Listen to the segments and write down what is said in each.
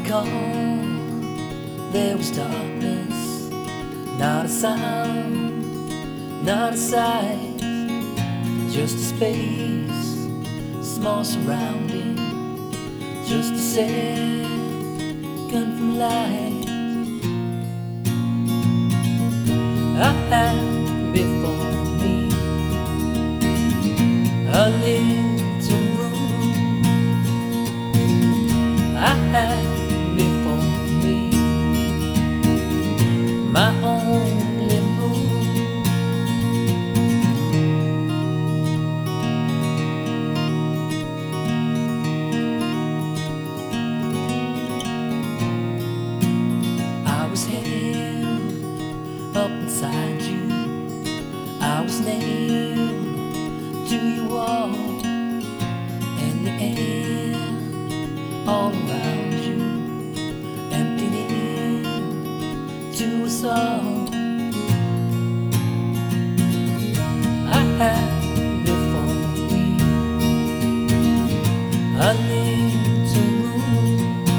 calm, there was darkness, not a sound, not a sight, just a space, small surrounding, just a second from light. I had before me a little room. I had before me my only moon. I was held up inside you, I was nailed to your wall, and the air all around you emptied into us all. I had before me a little room.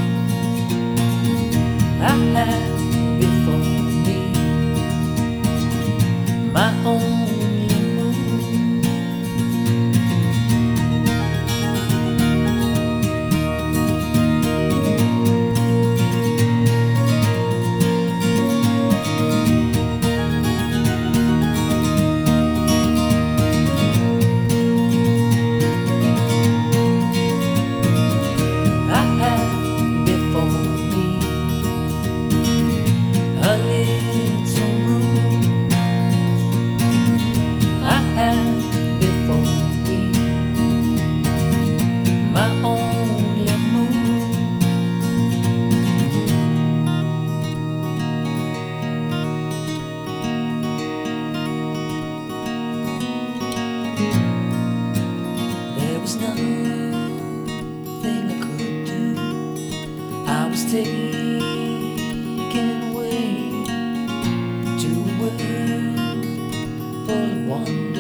I had before me my only moon. I had before me a little room. I had before me my only moon. There was nothing I could do. I was taken away to a world full of wonder.